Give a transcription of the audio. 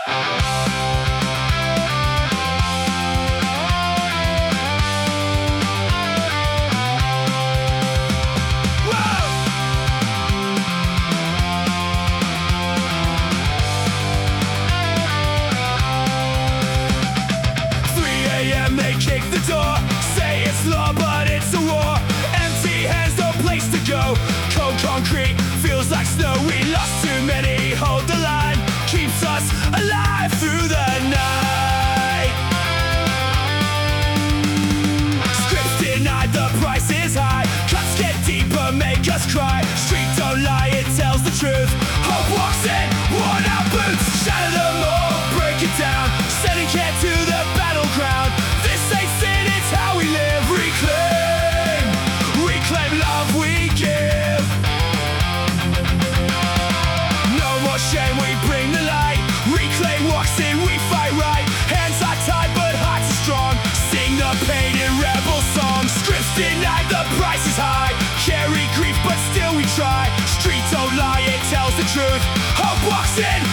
They kick the door, say it's law but it's a war. Empty hands, no place to go. Cold concrete feels like snow. We lost too many, hold the line. Keeps us alive through the night. Scripts denied, the price is high. Cuts get deeper, make us cry. Street don't lie, it tells the truth. Hope walks in, worn out boots. Shatter them all, break it down. Sending care to the battleground. Reclaim love we give. No more shame, we bring the light. Reclaim walks in, we fight right. Hands are tied but hearts are strong. Sing the pain in rebel songs. Scripts denied, the price is high. Carry grief but still we try. Street don't lie, it tells the truth. Hope walks in.